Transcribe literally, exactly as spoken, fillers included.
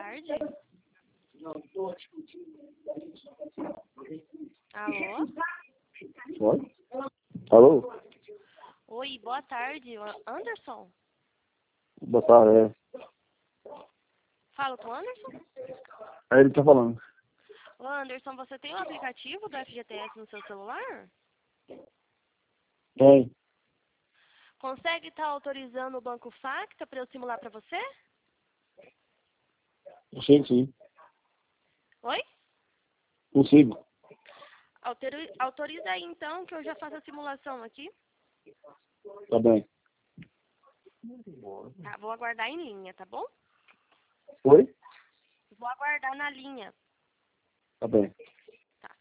tarde. Alô? Oi? Alô? Oi, boa tarde. Anderson? Boa tarde, é. Fala com o Anderson? Aí ele tá falando. Ô, Anderson, você tem o aplicativo do F G T S no seu celular? Tem. Consegue estar autorizando o Banco Facta para eu simular para você? Consigo, sim. Oi? Consigo. Autori- Autoriza aí então que eu já faço a simulação aqui. Tá bem. Tá, vou aguardar em linha, tá bom? Oi? Vou aguardar na linha. Tá bem. Tá.